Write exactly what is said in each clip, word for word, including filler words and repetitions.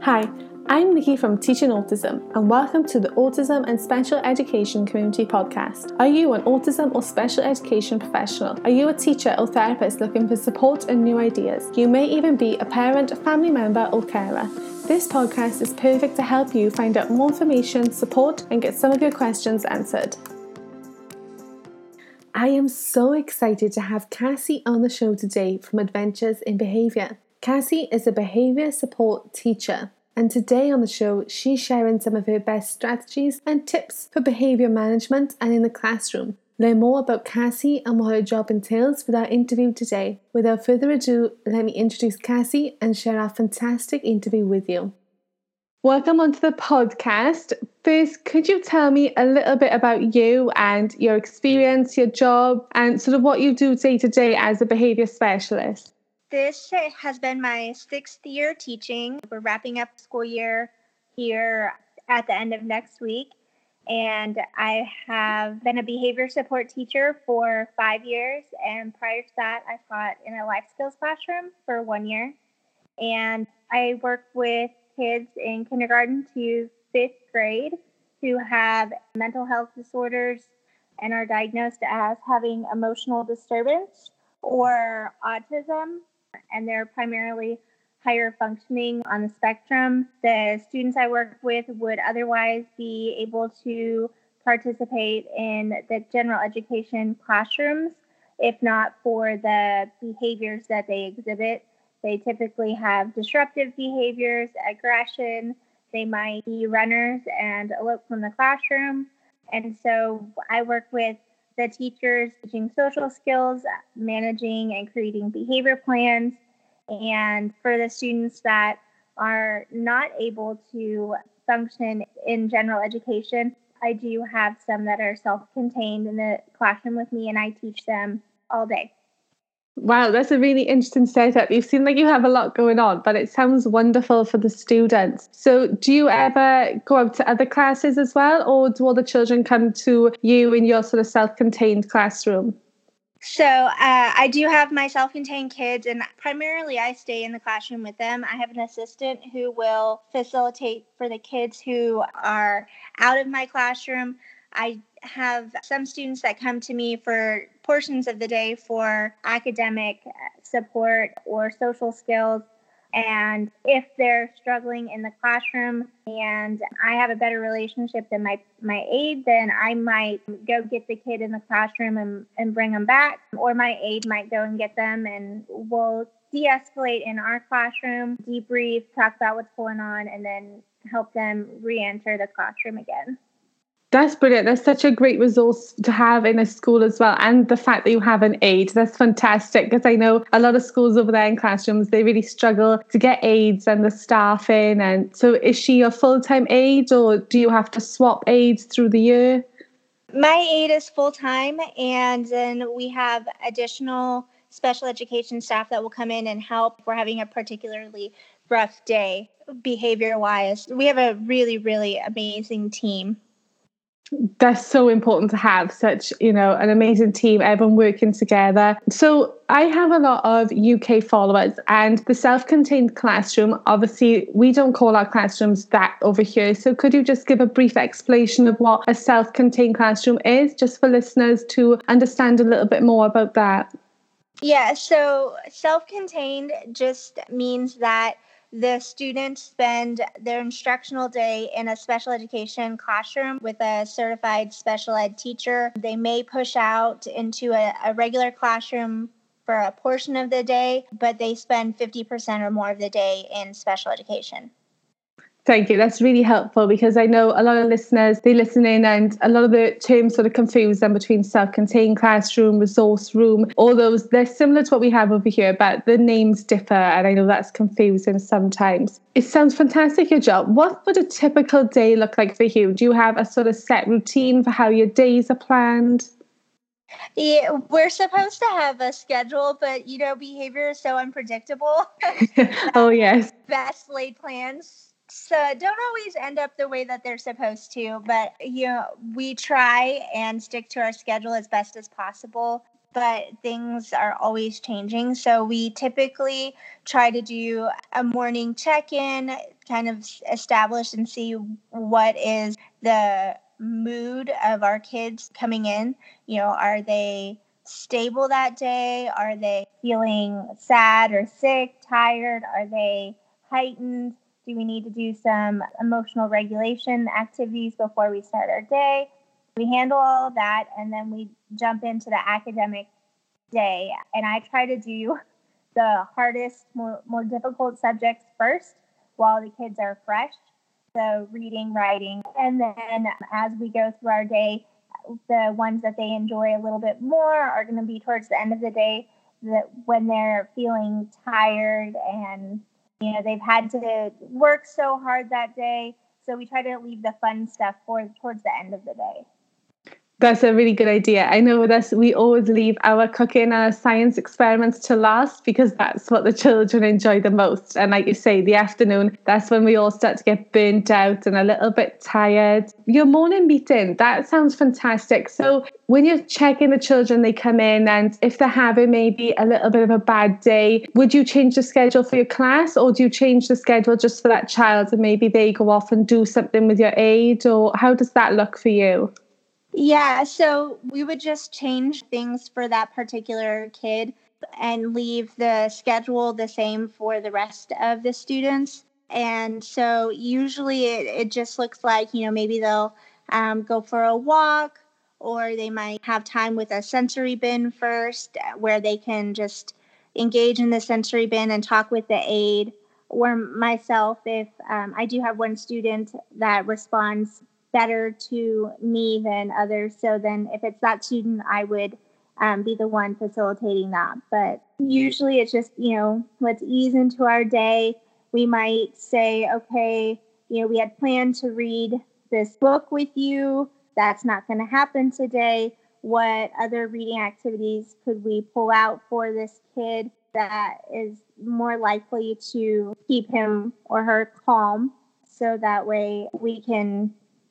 Hi, I'm Nikki from Teaching Autism, and welcome to the Autism and Special Education Community Podcast. Are you an autism or special education professional? Are you a teacher or therapist looking for support and new ideas? You may even be a parent, family member, or carer. This podcast is perfect to help you find out more information, support, and get some of your questions answered. I am so excited to have Cassie on the show today from Adventures in Behaviour. Cassie is a behaviour support teacher, and today on the show she's sharing some of her best strategies and tips for behaviour management and in the classroom. Learn more about Cassie and what her job entails with our interview today. Without further ado, let me introduce Cassie and share our fantastic interview with you. Welcome onto the podcast. First, could you tell me a little bit about you and your experience, your job, and sort of what you do day to day as a behaviour specialist? This has been my sixth year teaching. We're wrapping up school year here at the end of next week. And I have been a behavior support teacher for five years. And prior to that, I taught in a life skills classroom for one year. And I work with kids in kindergarten to fifth grade who have mental health disorders and are diagnosed as having emotional disturbance or autism. And they're primarily higher functioning on the spectrum. The students I work with would otherwise be able to participate in the general education classrooms, if not for the behaviors that they exhibit. They typically have disruptive behaviors, aggression. They might be runners and elope from the classroom. And so I work with the teachers teaching social skills, managing and creating behavior plans. And for the students that are not able to function in general education, I do have some that are self-contained in the classroom with me, and I teach them all day. Wow, that's a really interesting setup. You seem like you have a lot going on, but it sounds wonderful for the students. So do you ever go out to other classes as well, or do all the children come to you in your sort of self-contained classroom? So uh, I do have my self-contained kids, and primarily I stay in the classroom with them. I have an assistant who will facilitate for the kids who are out of my classroom. I have some students that come to me for portions of the day for academic support or social skills. And if they're struggling in the classroom and I have a better relationship than my, my aide, then I might go get the kid in the classroom and, and bring them back. Or my aide might go and get them, and we'll de-escalate in our classroom, debrief, talk about what's going on, and then help them re-enter the classroom again. That's brilliant. That's such a great resource to have in a school as well. And the fact that you have an aide, that's fantastic, because I know a lot of schools over there in classrooms, they really struggle to get aides and the staff in. And so is she a full-time aide, or do you have to swap aides through the year? My aide is full-time, and then we have additional special education staff that will come in and help. We're having a particularly rough day behavior-wise. We have a really, really amazing team. That's so important to have such, you know, an amazing team, everyone working together. So I have a lot of U K followers, and the self-contained classroom, obviously we don't call our classrooms that over here. So could you just give a brief explanation of what a self-contained classroom is, just for listeners to understand a little bit more about that? Yeah, so self-contained just means that the students spend their instructional day in a special education classroom with a certified special ed teacher. They may push out into a, a regular classroom for a portion of the day, but they spend fifty percent or more of the day in special education. Thank you. That's really helpful, because I know a lot of listeners, they listen in and a lot of the terms sort of confuse them between self-contained classroom, resource room, all those. They're similar to what we have over here, but the names differ, and I know that's confusing sometimes. It sounds fantastic, your job. What would a typical day look like for you? Do you have a sort of set routine for how your days are planned? Yeah, we're supposed to have a schedule, but, you know, behavior is so unpredictable. Oh, yes. Best laid plans so don't always end up the way that they're supposed to, but you know, we try and stick to our schedule as best as possible. but things are always changing. So we typically try to do a morning check-in, kind of establish and see what is the mood of our kids coming in. You know, are they stable that day? Are they feeling sad or sick, tired? Are they heightened? Do we need to do some emotional regulation activities before we start our day? We handle all of that, and then we jump into the academic day. And I try to do the hardest, more, more difficult subjects first while the kids are fresh. So reading, writing, and then as we go through our day, the ones that they enjoy a little bit more are going to be towards the end of the day, that when they're feeling tired and, you know, they've had to work so hard that day. So we try to leave the fun stuff for towards the end of the day. That's a really good idea. I know with us, we always leave our cooking and our science experiments to last because that's what the children enjoy the most. And like you say, the afternoon, that's when we all start to get burnt out and a little bit tired. Your morning meeting, that sounds fantastic. So when you're checking the children, they come in, and if they're having maybe a little bit of a bad day, would you change the schedule for your class, or do you change the schedule just for that child and maybe they go off and do something with your aide, or how does that look for you? Yeah, so we would just change things for that particular kid and leave the schedule the same for the rest of the students. And so usually it, it just looks like, you know, maybe they'll um, go for a walk, or they might have time with a sensory bin first where they can just engage in the sensory bin and talk with the aide. Or myself, if um, I do have one student that responds better to me than others. So then if it's that student, I would um, be the one facilitating that. But usually it's just, you know, let's ease into our day. We might say, okay, you know, we had planned to read this book with you. That's not going to happen today. What other reading activities could we pull out for this kid that is more likely to keep him or her calm? So that way we can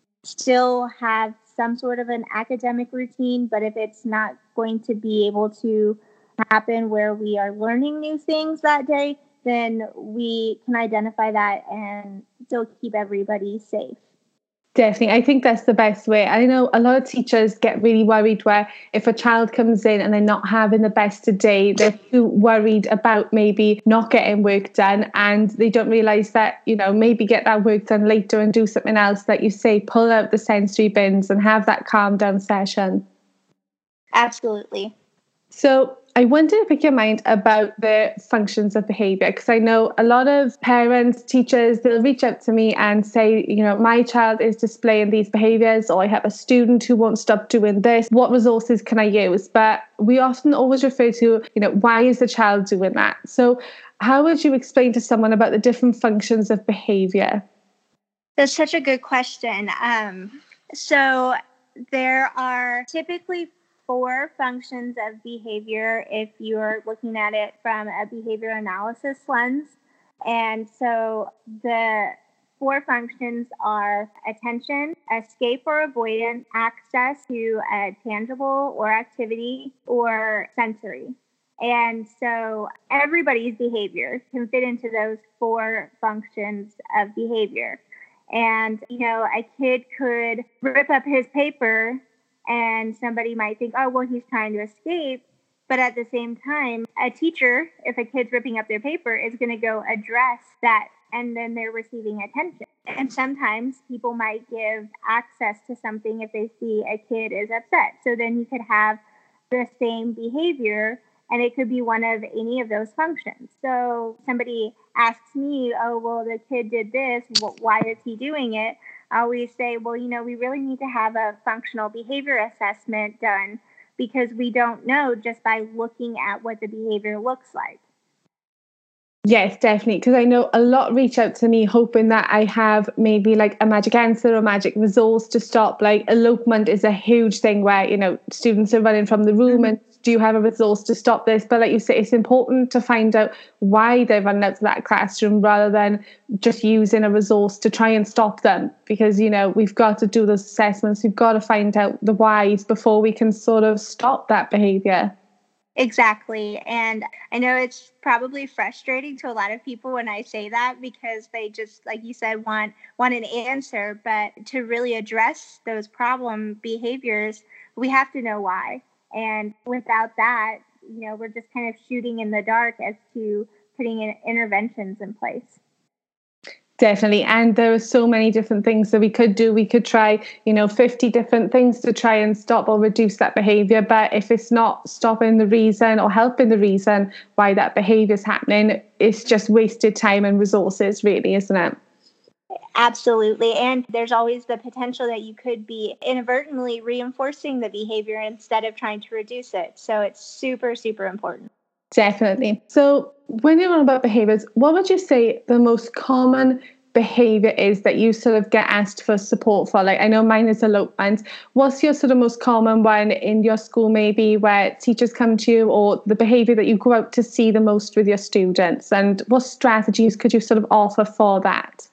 still have some sort of an academic routine, but if it's not going to be able to happen where we are learning new things that day, then we can identify that and still keep everybody safe. Definitely. I think that's the best way. I know a lot of teachers get really worried where if a child comes in and they're not having the best of day, they're too worried about maybe not getting work done, and they don't realize that, you know, maybe get that work done later and do something else. Like you say, pull out the sensory bins and have that calm down session. Absolutely. So I wanted to pick your mind about the functions of behaviour, because I know a lot of parents, teachers, they'll reach out to me and say, you know, my child is displaying these behaviours, or I have a student who won't stop doing this. What resources can I use? But we often always refer to, you know, why is the child doing that? So how would you explain to someone about the different functions of behaviour? That's such a good question. Um, so there are typically four functions of behavior if you're looking at it from a behavior analysis lens. And so the four functions are attention, escape or avoidance, access to a tangible or activity, or sensory. And so everybody's behavior can fit into those four functions of behavior. And, you know, a kid could rip up his paper and somebody might think, oh, well, he's trying to escape. But at the same time, a teacher, if a kid's ripping up their paper, is going to go address that, and then they're receiving attention. And sometimes people might give access to something if they see a kid is upset. So then you could have the same behavior, and it could be one of any of those functions. So somebody asks me, oh, well, the kid did this. Well, why is he doing it? I always say, well, you know, we really need to have a functional behavior assessment done, because we don't know just by looking at what the behavior looks like. Yes, definitely. Because I know a lot reach out to me hoping that I have maybe like a magic answer or magic resource to stop. Like elopement is a huge thing where, you know, students are running from the room, and do you have a resource to stop this? But like you say, it's important to find out why they're running out to that classroom rather than just using a resource to try and stop them. Because, you know, we've got to do those assessments. We've got to find out the whys before we can sort of stop that behaviour. Exactly. And I know it's probably frustrating to a lot of people when I say that because they just, like you said, want want an answer. But to really address those problem behaviors, we have to know why. And without that, you know, we're just kind of shooting in the dark as to putting in interventions in place. Definitely. And there are so many different things that we could do. We could try, you know, fifty different things to try and stop or reduce that behavior. But if it's not stopping the reason or helping the reason why that behavior is happening, it's just wasted time and resources, really, isn't it? Absolutely. And there's always the potential that you could be inadvertently reinforcing the behavior instead of trying to reduce it. So it's super, super important. Definitely. So when you're on about behaviors, what would you say the most common behavior is that you sort of get asked for support for? Like, I know mine is elopement. What's your sort of most common one in your school, maybe, where teachers come to you, or the behavior that you go out to see the most with your students? And what strategies could you sort of offer for that?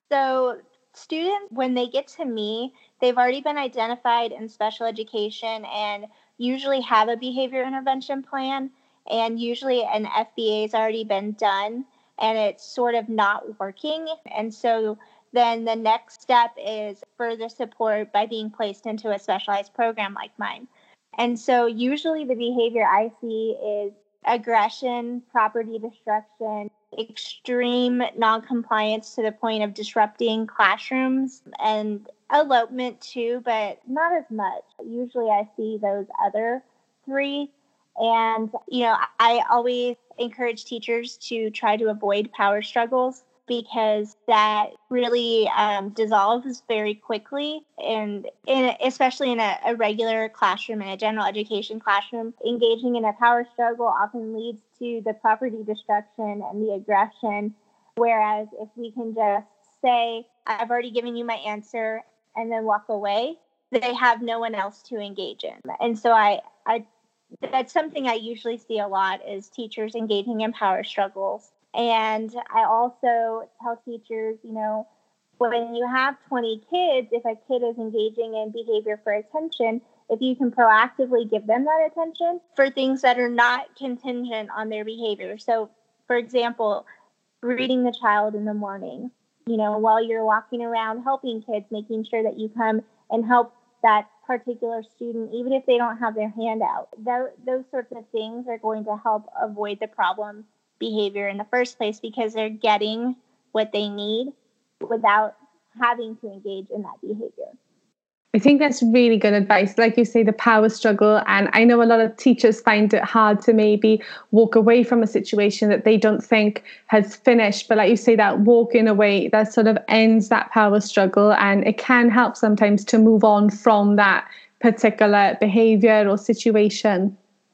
So students, when they get to me, they've already been identified in special education and usually have a behavior intervention plan. And usually an F B A has already been done and it's sort of not working. And so then the next step is further support by being placed into a specialized program like mine. And so usually the behavior I see is aggression, property destruction, extreme noncompliance to the point of disrupting classrooms, and elopement too, but not as much. Usually I see those other three. And, you know, I always encourage teachers to try to avoid power struggles because that really um, dissolves very quickly. And in, especially in a, a regular classroom, in a general education classroom, engaging in a power struggle often leads to the property destruction and the aggression. Whereas if we can just say, I've already given you my answer, and then walk away, they have no one else to engage in. And so I, I that's something I usually see a lot is teachers engaging in power struggles. And I also tell teachers, you know, when you have twenty kids, if a kid is engaging in behavior for attention, if you can proactively give them that attention for things that are not contingent on their behavior. So, for example, reading the child in the morning, you know, while you're walking around helping kids, making sure that you come and help that particular student, even if they don't have their hand out. Those, those sorts of things are going to help avoid the problem behavior in the first place because they're getting what they need without having to engage in that behavior. I think that's really good advice. Like you say, the power struggle. And I know a lot of teachers find it hard to maybe walk away from a situation that they don't think has finished. But like you say, that walking away, that sort of ends that power struggle. And it can help sometimes to move on from that particular behavior or situation.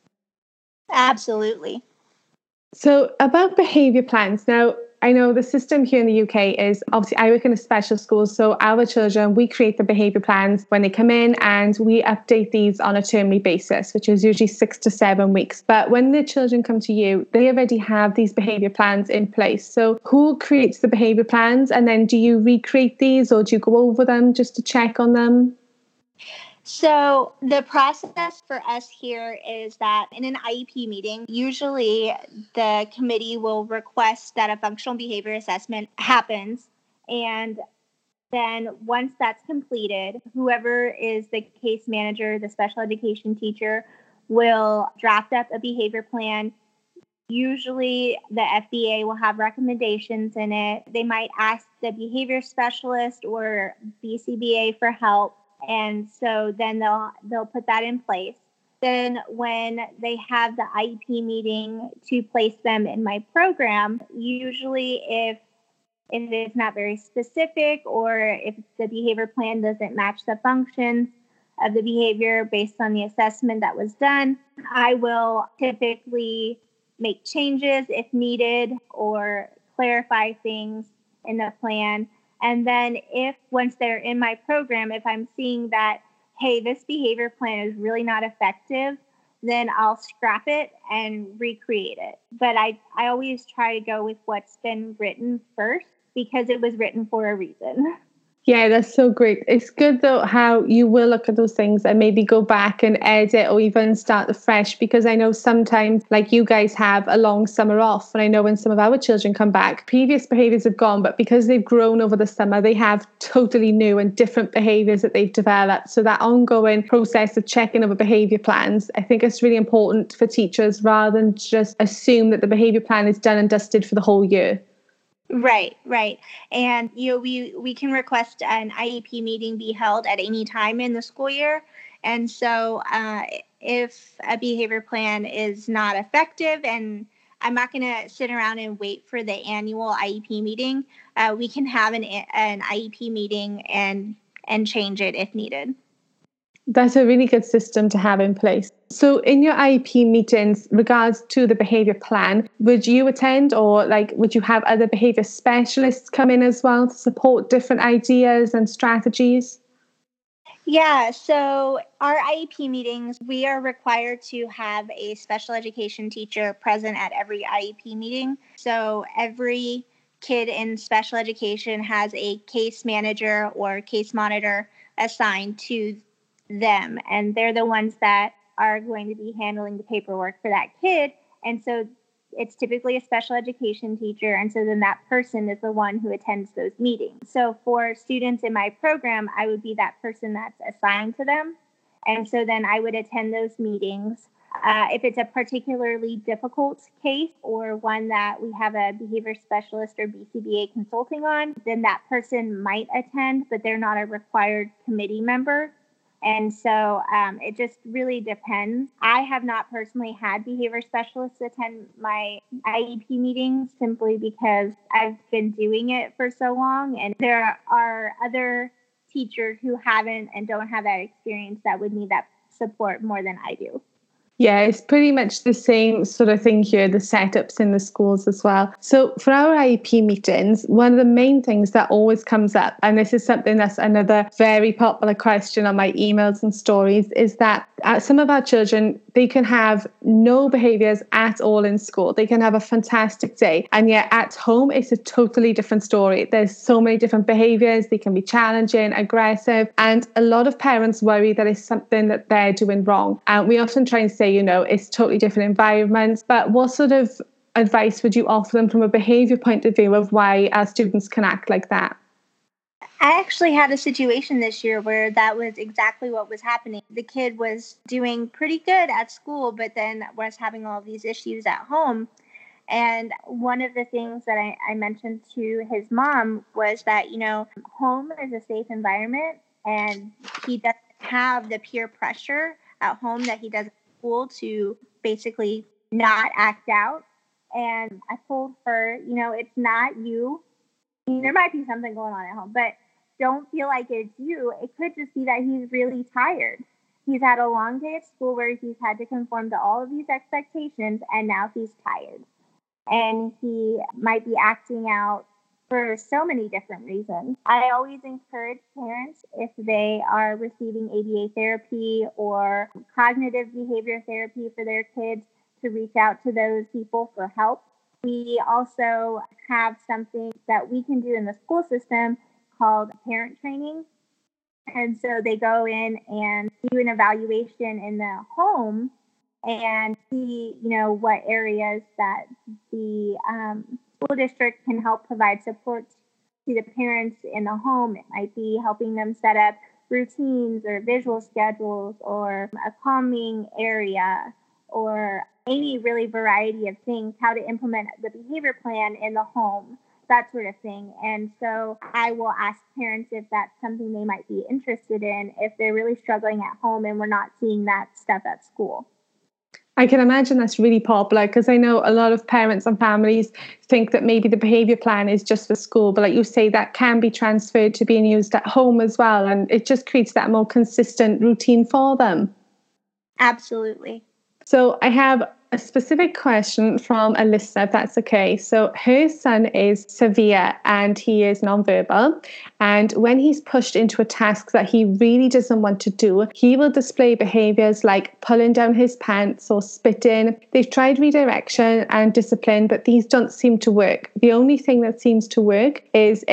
Absolutely. So about behaviour plans. Now, I know the system here in the U K is obviously I work in a special school. So our children, we create the behaviour plans when they come in and we update these on a termly basis, which is usually six to seven weeks. But when the children come to you, they already have these behaviour plans in place. So who creates the behaviour plans? And then do you recreate these or do you go over them just to check on them? So the process for us here is that in an I E P meeting, usually the committee will request that a functional behavior assessment happens. And then once that's completed, whoever is the case manager, the special education teacher, will draft up a behavior plan. Usually the F B A will have recommendations in it. They might ask the behavior specialist or B C B A for help. And so then they'll they'll put that in place. Then when they have the I E P meeting to place them in my program, usually if if it's not very specific or if the behavior plan doesn't match the functions of the behavior based on the assessment that was done, I will typically make changes if needed or clarify things in the plan. And then if once they're in my program, if I'm seeing that, hey, this behavior plan is really not effective, then I'll scrap it and recreate it. But I, I always try to go with what's been written first because it was written for a reason. Yeah, that's so great. It's good though how you will look at those things and maybe go back and edit or even start afresh, because I know sometimes, like you guys have a long summer off, and I know when some of our children come back, previous behaviours have gone, but because they've grown over the summer, they have totally new and different behaviours that they've developed. So that ongoing process of checking over behaviour plans, I think it's really important for teachers, rather than just assume that the behaviour plan is done and dusted for the whole year. Right, right. And you know, we we can request an I E P meeting be held at any time in the school year. And so uh, if a behavior plan is not effective, and I'm not going to sit around and wait for the annual I E P meeting, uh, we can have an an I E P meeting and and change it if needed. That's a really good system to have in place. So in your I E P meetings, regards to the behaviour plan, would you attend, or like would you have other behaviour specialists come in as well to support different ideas and strategies? Yeah, so our I E P meetings, we are required to have a special education teacher present at every I E P meeting. So every kid in special education has a case manager or case monitor assigned to them, and they're the ones that are going to be handling the paperwork for that kid. And so it's typically a special education teacher, and so then that person is the one who attends those meetings. So for students in my program, I would be that person that's assigned to them, and so then I would attend those meetings. Uh, if it's a particularly difficult case or one that we have a behavior specialist or B C B A consulting on, then that person might attend, but they're not a required committee member. And so um, it just really depends. I have not personally had behavior specialists attend my I E P meetings simply because I've been doing it for so long. And there are other teachers who haven't and don't have that experience that would need that support more than I do. Yeah, it's pretty much the same sort of thing here, the setups in the schools as well. So for our I E P meetings, one of the main things that always comes up, and this is something that's another very popular question on my emails and stories, is that uh, some of our children, they can have no behaviours at all in school. They can have a fantastic day, and yet at home, it's a totally different story. There's so many different behaviours. They can be challenging, aggressive, and a lot of parents worry that it's something that they're doing wrong. And we often try and say, you know, it's totally different environments, but what sort of advice would you offer them from a behaviour point of view of why our students can act like that? I actually had a situation this year where that was exactly what was happening. The kid was doing pretty good at school, but then was having all these issues at home. And one of the things that I, I mentioned to his mom was that, you know, home is a safe environment, and he doesn't have the peer pressure at home that he does at school to basically not act out. And I told her, you know, it's not you. I mean, there might be something going on at home, but don't feel like it's you. It could just be that he's really tired. He's had a long day at school where he's had to conform to all of these expectations, and now he's tired. And he might be acting out for so many different reasons. I always encourage parents, if they are receiving A B A therapy or cognitive behavior therapy for their kids, to reach out to those people for help. We also have something that we can do in the school system called parent training. And so they go in and do an evaluation in the home and see, you know, what areas that the um, school district can help provide support to the parents in the home. It might be helping them set up routines or visual schedules or a calming area or any really variety of things, how to implement the behavior plan in the home, that sort of thing. And so I will ask parents if that's something they might be interested in if they're really struggling at home and we're not seeing that stuff at school. I can imagine that's really popular, because I know a lot of parents and families think that maybe the behaviour plan is just for school, but like you say, that can be transferred to being used at home as well, and it just creates that more consistent routine for them. Absolutely. So I have a specific question from a listener, if that's okay. So her son is severe and he is nonverbal. And when he's pushed into a task that he really doesn't want to do, he will display behaviours like pulling down his pants or spitting. They've tried redirection and discipline, but these don't seem to work. The only thing that seems to work is if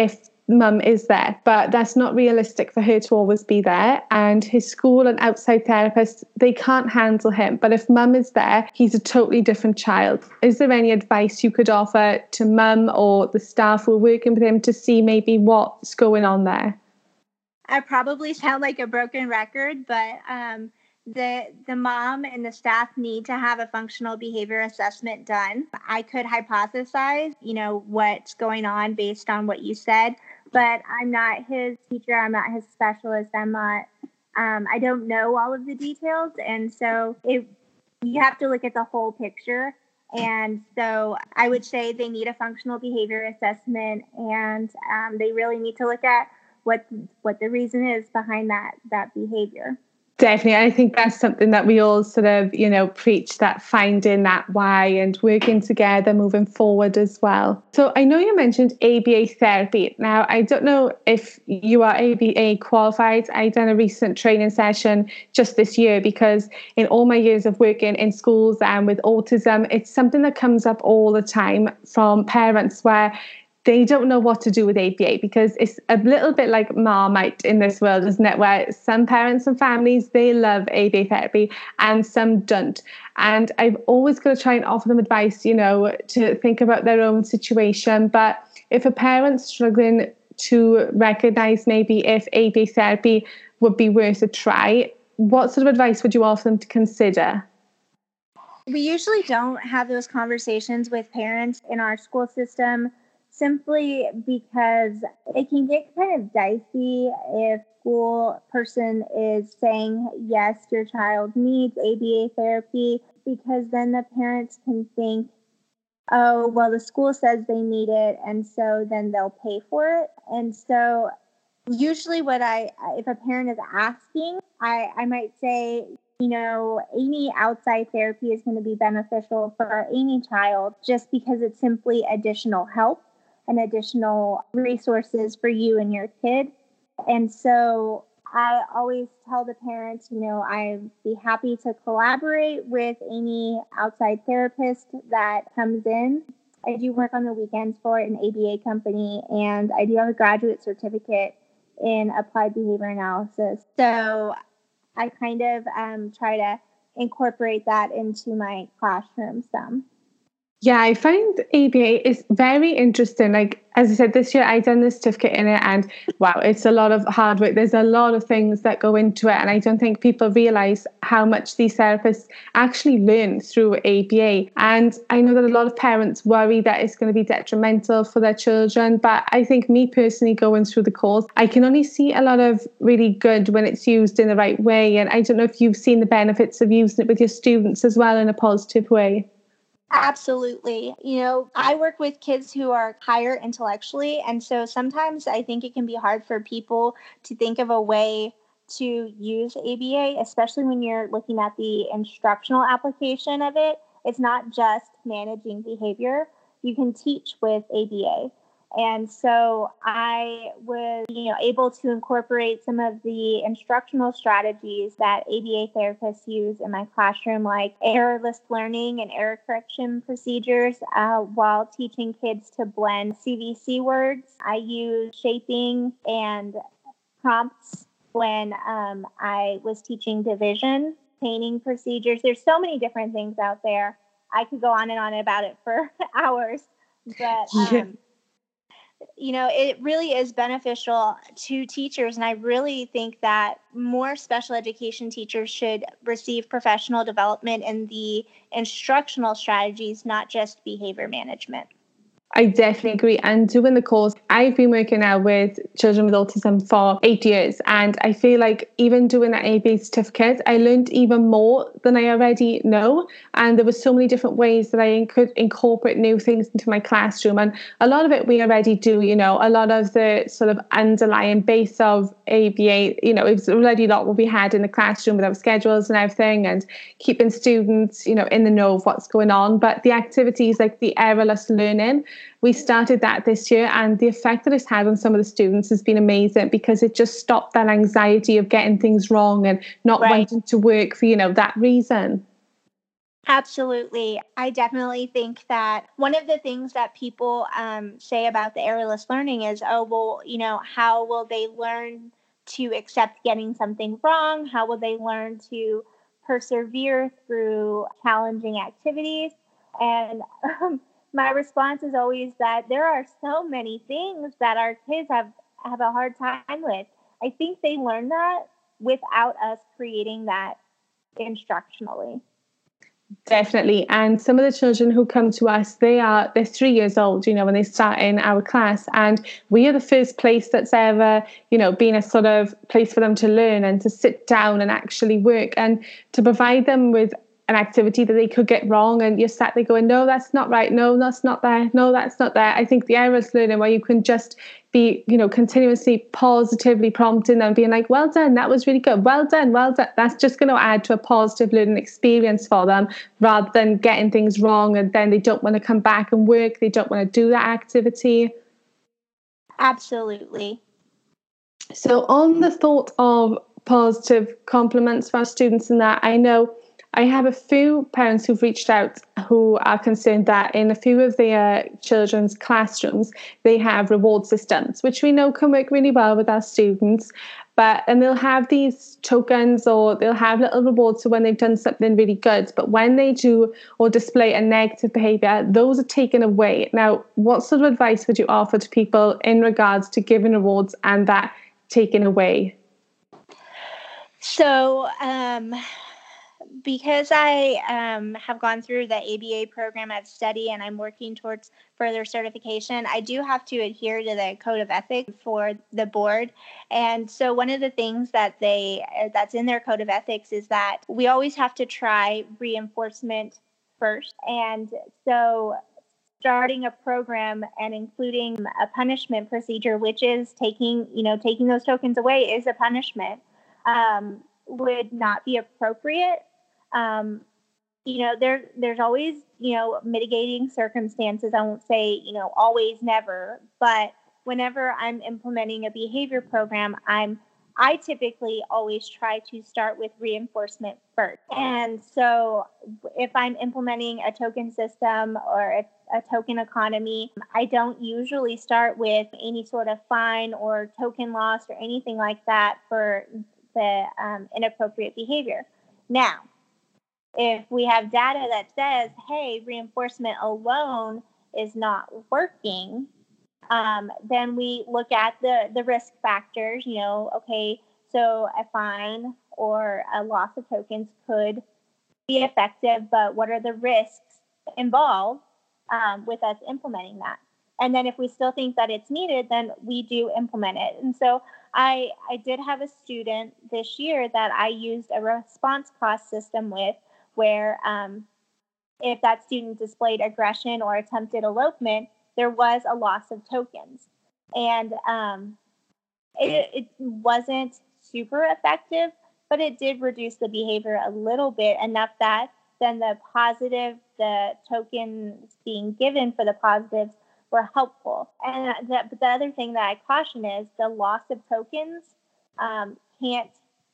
mum is there, but that's not realistic for her to always be there. And his school and outside therapists, they can't handle him. But if mum is there, he's a totally different child. Is there any advice you could offer to mum or the staff who are working with him to see maybe what's going on there? I probably sound like a broken record, but um, the the mom and the staff need to have a functional behavior assessment done. I could hypothesize, you know, what's going on based on what you said, but I'm not his teacher. I'm not his specialist. I'm not. Um, I don't know all of the details, and so it you have to look at the whole picture. And so I would say they need a functional behavior assessment, and um, they really need to look at what what the reason is behind that that behavior. Definitely. I think that's something that we all sort of, you know, preach, that finding that why and working together moving forward as well. So I know you mentioned A B A therapy. Now, I don't know if you are A B A qualified. I done a recent training session just this year because in all my years of working in schools and with autism, it's something that comes up all the time from parents where they don't know what to do with A B A, because it's a little bit like Marmite in this world, isn't it? Where some parents and families, they love A B A therapy and some don't. And I've always got to try and offer them advice, you know, to think about their own situation. But if a parent's struggling to recognize maybe if A B A therapy would be worth a try, what sort of advice would you offer them to consider? We usually don't have those conversations with parents in our school system, simply because it can get kind of dicey if school person is saying, yes, your child needs A B A therapy, because then the parents can think, oh, well, the school says they need it, and so then they'll pay for it. And so usually what I, if a parent is asking, I, I might say, you know, any outside therapy is going to be beneficial for any child just because it's simply additional help and additional resources for you and your kid. And so I always tell the parents, you know, I'd be happy to collaborate with any outside therapist that comes in. I do work on the weekends for an A B A company, and I do have a graduate certificate in applied behavior analysis. So I kind of um, try to incorporate that into my classroom some. Yeah, I find A B A is very interesting. Like, as I said, this year I done the certificate in it, and wow, it's a lot of hard work. There's a lot of things that go into it. And I don't think people realize how much these therapists actually learn through A B A. And I know that a lot of parents worry that it's going to be detrimental for their children. But I think me personally going through the course, I can only see a lot of really good when it's used in the right way. And I don't know if you've seen the benefits of using it with your students as well in a positive way. Absolutely. You know, I work with kids who are higher intellectually. And so sometimes I think it can be hard for people to think of a way to use A B A, especially when you're looking at the instructional application of it. It's not just managing behavior. You can teach with A B A. And so I was, you know, able to incorporate some of the instructional strategies that A B A therapists use in my classroom, like errorless learning and error correction procedures, uh, while teaching kids to blend C V C words. I use shaping and prompts when um, I was teaching division, painting procedures. There's so many different things out there. I could go on and on about it for hours, but um, yeah. You know, it really is beneficial to teachers. And I really think that more special education teachers should receive professional development in the instructional strategies, not just behavior management. I definitely agree. And doing the course, I've been working now with children with autism for eight years. And I feel like even doing that A B A certificate, I learned even more than I already know. And there were so many different ways that I could incorporate new things into my classroom. And a lot of it we already do, you know, a lot of the sort of underlying base of A B A, you know, it was already a lot what we had in the classroom with our schedules and everything, and keeping students, you know, in the know of what's going on. But the activities like the errorless learning, we started that this year, and the effect that it's had on some of the students has been amazing, because it just stopped that anxiety of getting things wrong and not right. wanting to work for, you know, that reason. Absolutely. I definitely think that one of the things that people um, say about the errorless learning is, oh, well, you know, how will they learn to accept getting something wrong? How will they learn to persevere through challenging activities? And um, my response is always that there are so many things that our kids have, have a hard time with. I think they learn that without us creating that instructionally. Definitely. And some of the children who come to us, they are, they're three years old, you know, when they start in our class. And we are the first place that's ever, you know, been a sort of place for them to learn and to sit down and actually work and to provide them with an activity that they could get wrong. And you're sat there going, no, that's not right. No, that's not there. No, that's not there. I think the errorless learning where you can just be, you know, continuously positively prompting them, being like, well done, that was really good. Well done, well done. That's just going to add to a positive learning experience for them rather than getting things wrong and then they don't want to come back and work. They don't want to do that activity. Absolutely. So on the thought of positive compliments for our students and that, I know I have a few parents who've reached out who are concerned that in a few of their children's classrooms, they have reward systems, which we know can work really well with our students. But and they'll have these tokens or they'll have little rewards for when they've done something really good. But when they do or display a negative behavior, those are taken away. Now, what sort of advice would you offer to people in regards to giving rewards and that taken away? So, um, because I um, have gone through the A B A program at study and I'm working towards further certification, I do have to adhere to the code of ethics for the board. And so one of the things that they that's in their code of ethics is that we always have to try reinforcement first. And so starting a program and including a punishment procedure, which is taking, you know, taking those tokens away is a punishment, um, would not be appropriate. Um, you know, there there's always, you know, mitigating circumstances. I won't say, you know, always, never, but whenever I'm implementing a behavior program, I'm I typically always try to start with reinforcement first. And so if I'm implementing a token system or a, a token economy, I don't usually start with any sort of fine or token loss or anything like that for the um, inappropriate behavior. Now, if we have data that says, hey, reinforcement alone is not working, um, then we look at the, the risk factors, you know, okay, so a fine or a loss of tokens could be effective, but what are the risks involved um, with us implementing that? And then if we still think that it's needed, then we do implement it. And so I, I did have a student this year that I used a response cost system with, where um, if that student displayed aggression or attempted elopement, there was a loss of tokens. And um, it, it wasn't super effective, but it did reduce the behavior a little bit, enough that then the positive, the tokens being given for the positives were helpful. And the, but the other thing that I caution is the loss of tokens um, can't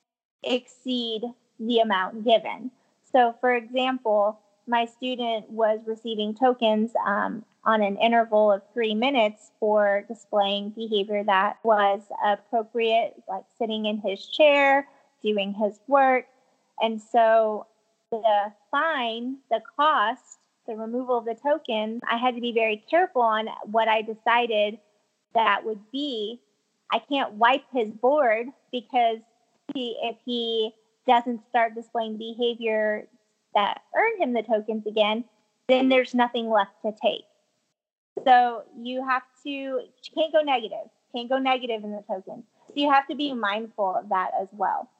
exceed the amount given. So, for example, my student was receiving tokens um, on an interval of three minutes for displaying behavior that was appropriate, like sitting in his chair, doing his work. And so the fine, the cost, the removal of the token, I had to be very careful on what I decided that would be. I can't wipe his board because he, if he doesn't start displaying behavior that earned him the tokens again, then there's nothing left to take. So you have to, you can't go negative, can't go negative in the tokens. So you have to be mindful of that as well.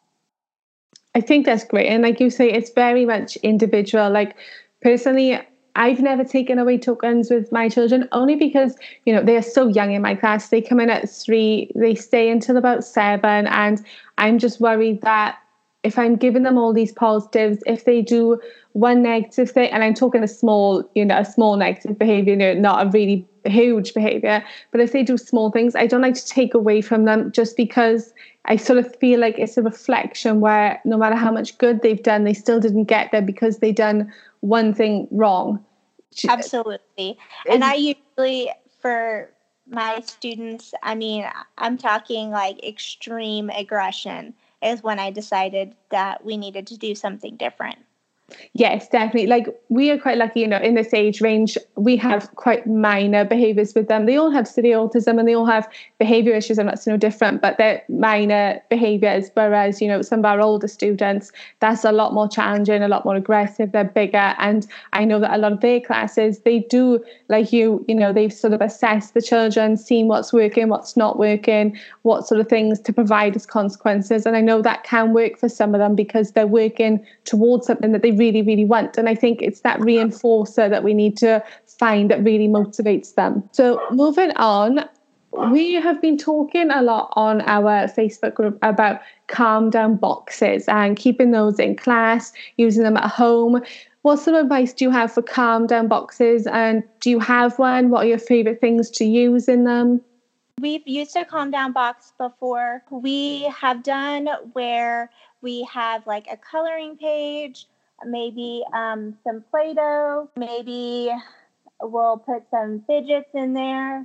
I think that's great. And like you say, it's very much individual. Like personally, I've never taken away tokens with my children only because, you know, they're so young in my class. They come in at three, they stay until about seven. And I'm just worried that if I'm giving them all these positives, if they do one negative thing, and I'm talking a small, you know, a small negative behavior, you know, not a really huge behavior, but if they do small things, I don't like to take away from them, just because I sort of feel like it's a reflection where no matter how much good they've done, they still didn't get there because they done one thing wrong. Absolutely. And I usually, for my students, I mean, I'm talking like extreme aggression is when I decided that we needed to do something different. Yes, definitely. Like, we are quite lucky, you know, in this age range, we have quite minor behaviours with them. They all have severe autism and they all have behaviour issues, and that's no different, but they're minor behaviours. Whereas, you know, some of our older students, that's a lot more challenging, a lot more aggressive, they're bigger. And I know that a lot of their classes, they do, like you, you know, they've sort of assessed the children, seen what's working, what's not working, what sort of things to provide as consequences. And I know that can work for some of them because they're working towards something that they really, really want. And I think it's that reinforcer that we need to find that really motivates them. So moving on, we have been talking a lot on our Facebook group about calm down boxes and keeping those in class, using them at home. What sort of advice do you have for calm down boxes, and do you have one? What are your favorite things to use in them? We've used a calm down box before. We have done where we have like a coloring page, maybe um, some Play-Doh, maybe we'll put some fidgets in there,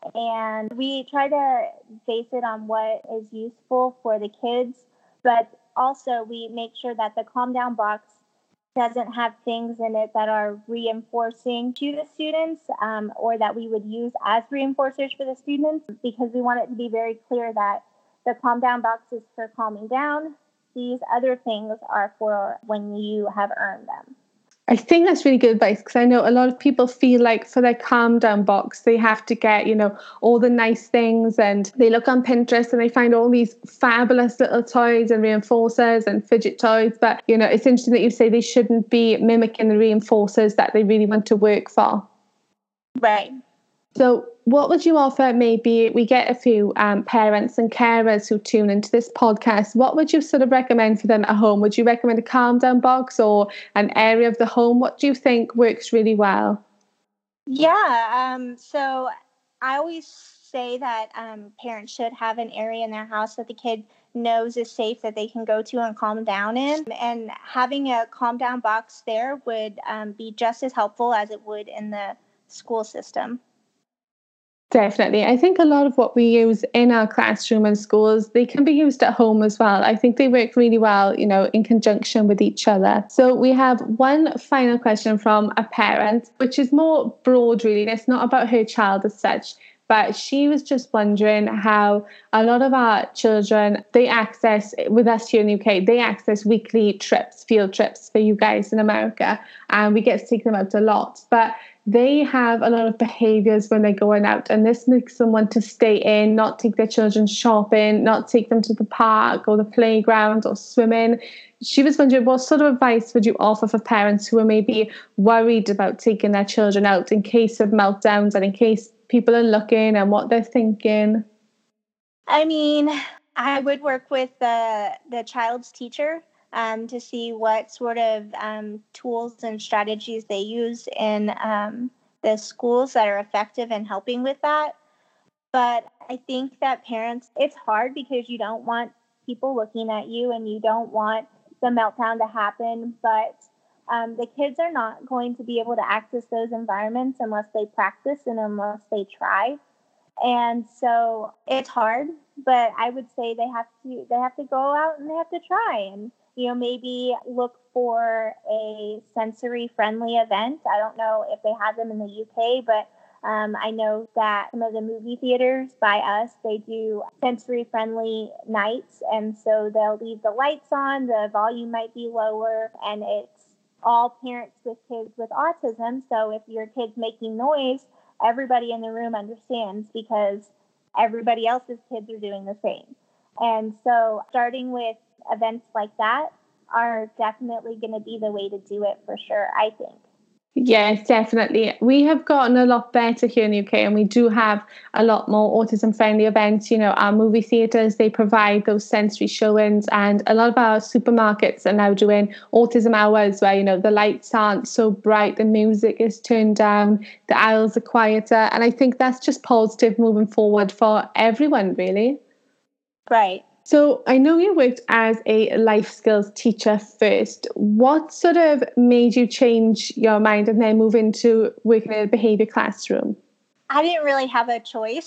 and we try to base it on what is useful for the kids, but also we make sure that the calm down box doesn't have things in it that are reinforcing to the students, um, or that we would use as reinforcers for the students, because we want it to be very clear that the calm down box is for calming down. These other things are for when you have earned them. I think that's really good advice, because I know a lot of people feel like for their calm down box, they have to get, you know, all the nice things, and they look on Pinterest and they find all these fabulous little toys and reinforcers and fidget toys. But, you know, it's interesting that you say they shouldn't be mimicking the reinforcers that they really want to work for. Right. So what would you offer? Maybe we get a few um, parents and carers who tune into this podcast. What would you sort of recommend for them at home? Would you recommend a calm down box or an area of the home? What do you think works really well? Yeah. Um, so I always say that um, parents should have an area in their house that the kid knows is safe, that they can go to and calm down in. And having a calm down box there would um, be just as helpful as it would in the school system. Definitely. I think a lot of what we use in our classroom and schools, they can be used at home as well. I think they work really well, you know, in conjunction with each other. So we have one final question from a parent, which is more broad, really. It's not about her child as such, but she was just wondering how a lot of our children, they access, with us here in the U K, they access weekly trips, field trips for you guys in America, and we get to take them out a lot. But they have a lot of behaviors when they're going out, and this makes them want to stay in, not take their children shopping, not take them to the park or the playground or swimming. She was wondering, what sort of advice would you offer for parents who are maybe worried about taking their children out in case of meltdowns and in case people are looking and what they're thinking? I mean, I would work with the the child's teacher um, to see what sort of um, tools and strategies they use in um, the schools that are effective in helping with that. But I think that parents, it's hard because you don't want people looking at you and you don't want the meltdown to happen. But um, the kids are not going to be able to access those environments unless they practice and unless they try. And so it's hard, but I would say they have to they have to go out and they have to try, and you know, maybe look for a sensory friendly event. I don't know if they have them in the U K, but um, I know that some of the movie theaters by us, they do sensory friendly nights, and so they'll leave the lights on, the volume might be lower, and it's all parents with kids with autism. So if your kid's making noise, everybody in the room understands because everybody else's kids are doing the same. And so starting with events like that are definitely going to be the way to do it for sure, I think. Yes, definitely. We have gotten a lot better here in the U K, and we do have a lot more autism friendly events. You know, our movie theatres, they provide those sensory showings, and a lot of our supermarkets are now doing autism hours where, you know, the lights aren't so bright, the music is turned down, the aisles are quieter. And I think that's just positive moving forward for everyone, really. Right. So I know you worked as a life skills teacher first. What sort of made you change your mind and then move into working in a behavior classroom? I didn't really have a choice.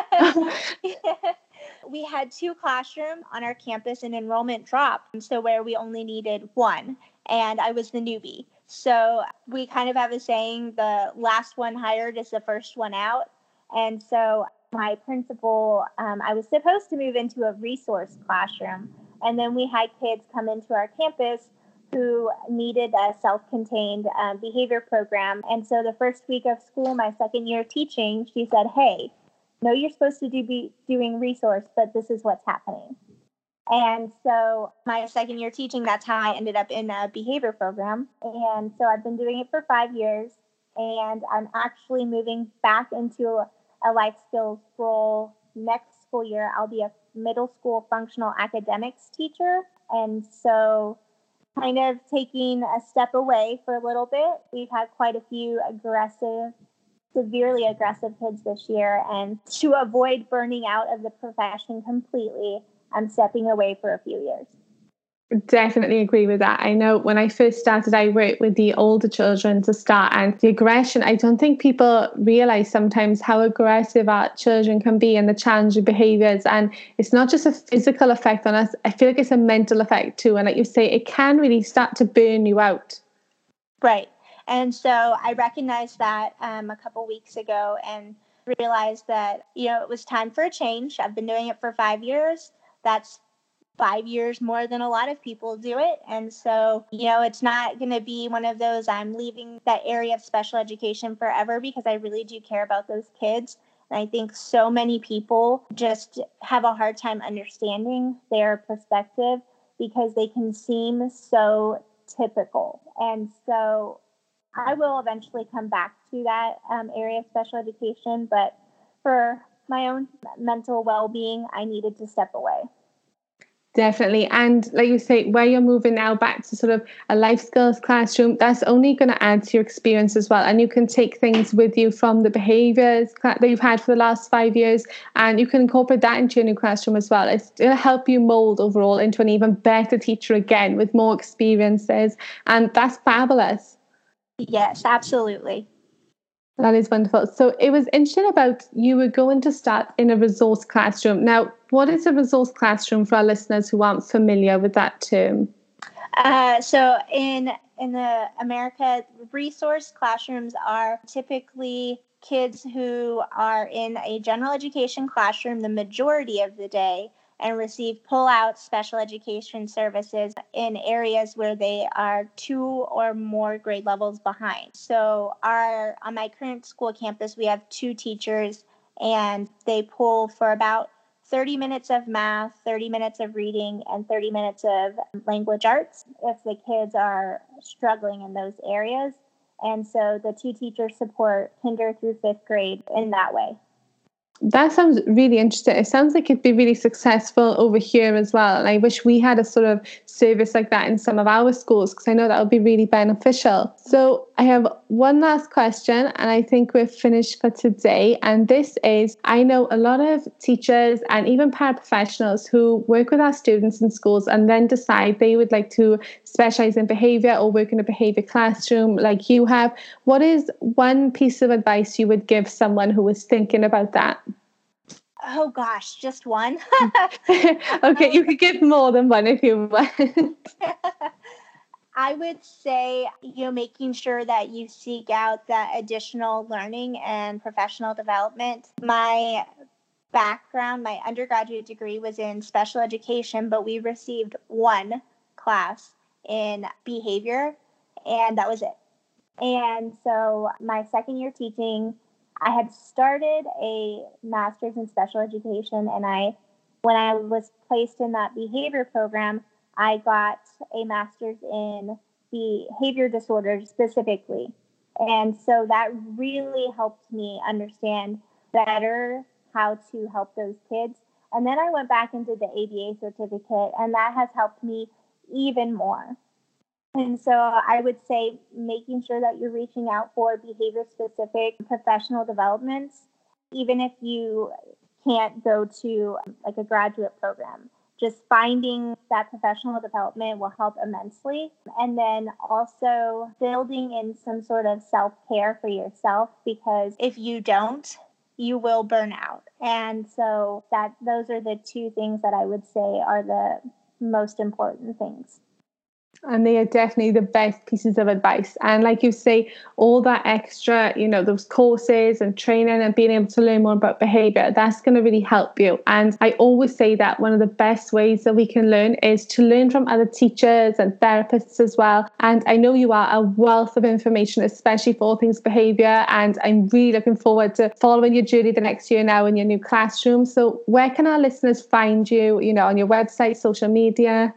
We had two classrooms on our campus and enrollment dropped. So where we only needed one, and I was the newbie. So we kind of have a saying, the last one hired is the first one out. And so my principal, um, I was supposed to move into a resource classroom. And then we had kids come into our campus who needed a self-contained um, behavior program. And so the first week of school, my second year teaching, she said, "Hey, no, you're supposed to do be doing resource, but this is what's happening." And so my second year teaching, that's how I ended up in a behavior program. And so I've been doing it for five years, and I'm actually moving back into a, a life skills role next school year. I'll be a middle school functional academics teacher. And so kind of taking a step away for a little bit. We've had quite a few aggressive, severely aggressive kids this year. And to avoid burning out of the profession completely, I'm stepping away for a few years. Definitely agree with that. I know when I first started, I worked with the older children to start, and the aggression, I don't think people realize sometimes how aggressive our children can be and the challenging behaviors. And it's not just a physical effect on us, I feel like it's a mental effect too. And like you say, it can really start to burn you out. Right. And so I recognized that um, a couple weeks ago and realized that, you know, it was time for a change. I've been doing it for five years. That's five years more than a lot of people do it. And so, you know, it's not going to be one of those, I'm leaving that area of special education forever, because I really do care about those kids. And I think so many people just have a hard time understanding their perspective because they can seem so typical. And so I will eventually come back to that um, area of special education, but for my own mental well-being, I needed to step away. Definitely. And like you say, where you're moving now back to sort of a life skills classroom, that's only going to add to your experience as well. And you can take things with you from the behaviors that you've had for the last five years, and you can incorporate that into your new classroom as well. It's going to help you mold overall into an even better teacher again with more experiences. And that's fabulous. Yes, absolutely. That is wonderful. So it was interesting about you were going to start in a resource classroom. Now, what is a resource classroom for our listeners who aren't familiar with that term? Uh, so in in the America, resource classrooms are typically kids who are in a general education classroom the majority of the day and receive pull-out special education services in areas where they are two or more grade levels behind. So our on my current school campus, we have two teachers, and they pull for about thirty minutes of math, thirty minutes of reading, and thirty minutes of language arts if the kids are struggling in those areas. And so the two teachers support kinder through fifth grade in that way. That sounds really interesting. It sounds like it'd be really successful over here as well. And I wish we had a sort of service like that in some of our schools, because I know that would be really beneficial. So I have one last question, and I think we're finished for today. And this is, I know a lot of teachers and even paraprofessionals who work with our students in schools and then decide they would like to specialize in behavior or work in a behavior classroom like you have. What is one piece of advice you would give someone who is thinking about that? Oh gosh, just one. Okay, you could give more than one if you want. I would say, you know, making sure that you seek out that additional learning and professional development. My background, my undergraduate degree was in special education, but we received one class in behavior, and that was it. And so my second year teaching, I had started a master's in special education, and I, when I was placed in that behavior program, I got a master's in behavior disorders specifically. And so that really helped me understand better how to help those kids. And then I went back and did the A B A certificate, and that has helped me even more. And so I would say making sure that you're reaching out for behavior specific professional developments, even if you can't go to like a graduate program. Just finding that professional development will help immensely. And then also building in some sort of self-care for yourself, because if you don't, you will burn out. And so that those are the two things that I would say are the most important things. And they are definitely the best pieces of advice. And like you say, all that extra, you know, those courses and training and being able to learn more about behavior, that's going to really help you. And I always say that one of the best ways that we can learn is to learn from other teachers and therapists as well. And I know you are a wealth of information, especially for all things behavior. And I'm really looking forward to following your journey the next year now in your new classroom. So where can our listeners find you, you know, on your website, social media?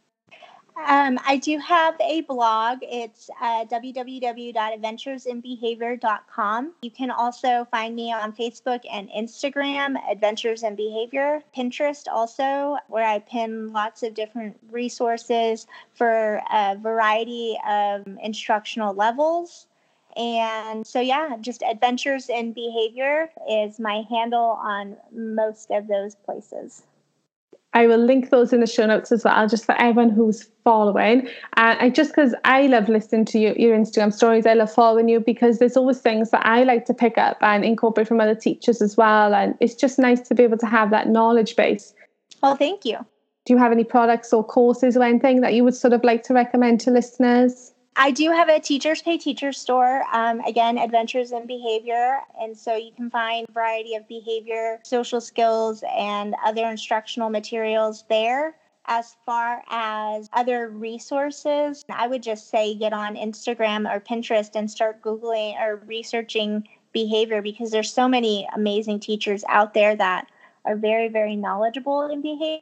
Um, I do have a blog. It's uh, w w w dot adventures in behavior dot com. You can also find me on Facebook and Instagram, Adventures in Behavior, Pinterest also, where I pin lots of different resources for a variety of instructional levels. And so, yeah, just Adventures in Behavior is my handle on most of those places. I will link those in the show notes as well, just for everyone who's following. And I just because I love listening to you, your Instagram stories, I love following you because there's always things that I like to pick up and incorporate from other teachers as well. And it's just nice to be able to have that knowledge base. Well, thank you. Do you have any products or courses or anything that you would sort of like to recommend to listeners? I do have a Teachers Pay Teachers store, um, again, Adventures in Behavior. And so you can find a variety of behavior, social skills, and other instructional materials there. As far as other resources, I would just say get on Instagram or Pinterest and start Googling or researching behavior, because there's so many amazing teachers out there that are very, very knowledgeable in behavior.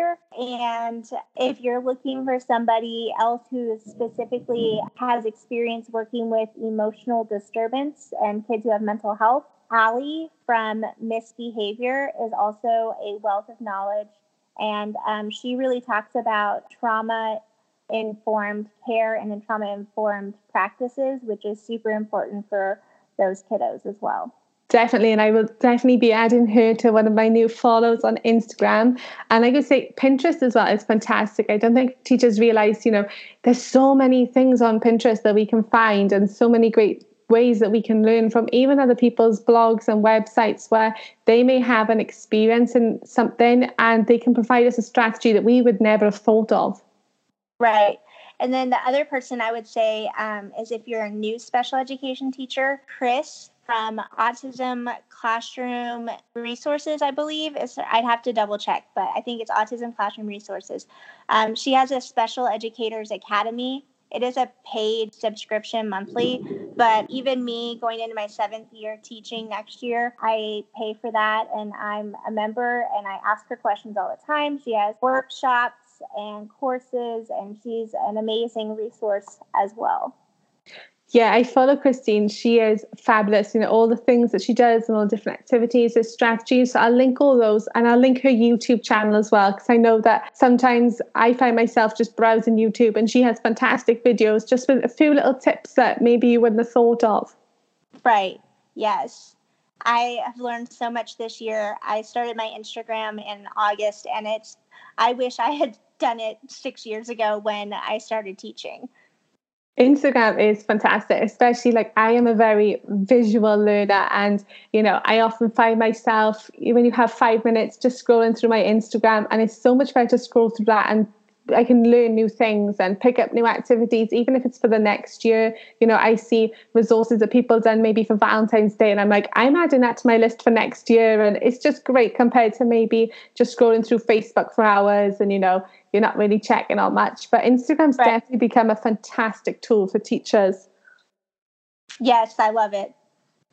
And if you're looking for somebody else who specifically has experience working with emotional disturbance and kids who have mental health, Allie from Miss Behavior is also a wealth of knowledge. And um, she really talks about trauma-informed care and trauma-informed practices, which is super important for those kiddos as well. Definitely. And I will definitely be adding her to one of my new follows on Instagram. And I could say Pinterest as well is fantastic. I don't think teachers realize, you know, there's so many things on Pinterest that we can find and so many great ways that we can learn from even other people's blogs and websites where they may have an experience in something and they can provide us a strategy that we would never have thought of. Right. And then the other person I would say um, is if you're a new special education teacher, Chris from Autism Classroom Resources, I believe. Is, I'd have to double check, but I think it's Autism Classroom Resources. Um, she has a Special Educators Academy. It is a paid subscription monthly, but even me going into my seventh year teaching next year, I pay for that and I'm a member and I ask her questions all the time. She has workshops and courses and she's an amazing resource as well. Yeah, I follow Christine. She is fabulous. You know, all the things that she does and all the different activities, the strategies. So I'll link all those and I'll link her YouTube channel as well, because I know that sometimes I find myself just browsing YouTube and she has fantastic videos just with a few little tips that maybe you wouldn't have thought of. Right. Yes. I have learned so much this year. I started my Instagram in August and it's, I wish I had done it six years ago when I started teaching. Instagram is fantastic, especially like I am a very visual learner and, you know, I often find myself, when you have five minutes just scrolling through my Instagram, and it's so much better to scroll through that and I can learn new things and pick up new activities, even if it's for the next year. You know, I see resources that people done maybe for Valentine's Day and I'm like, I'm adding that to my list for next year. And it's just great compared to maybe just scrolling through Facebook for hours and, you know, you're not really checking on much. But Instagram's right. definitely become a fantastic tool for teachers. Yes, I love it.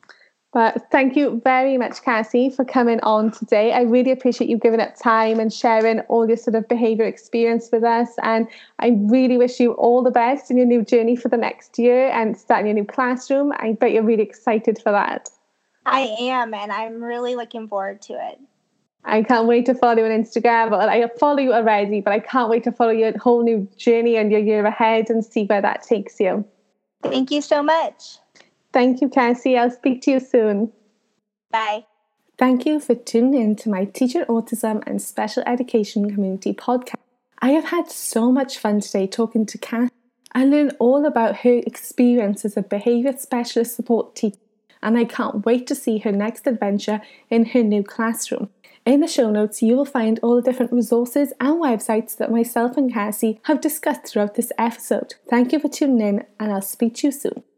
But thank you very much, Cassie, for coming on today. I really appreciate you giving up time and sharing all your sort of behaviour experience with us. And I really wish you all the best in your new journey for the next year and starting your new classroom. I bet you're really excited for that. I am, and I'm really looking forward to it. I can't wait to follow you on Instagram. I follow you already, but I can't wait to follow your whole new journey and your year ahead and see where that takes you. Thank you so much. Thank you, Cassie. I'll speak to you soon. Bye. Thank you for tuning in to my Teaching Autism and Special Education Community podcast. I have had so much fun today talking to Cassie. I learned all about her experience as a behaviour specialist support teacher, and I can't wait to see her next adventure in her new classroom. In the show notes, you will find all the different resources and websites that myself and Cassie have discussed throughout this episode. Thank you for tuning in, and I'll speak to you soon.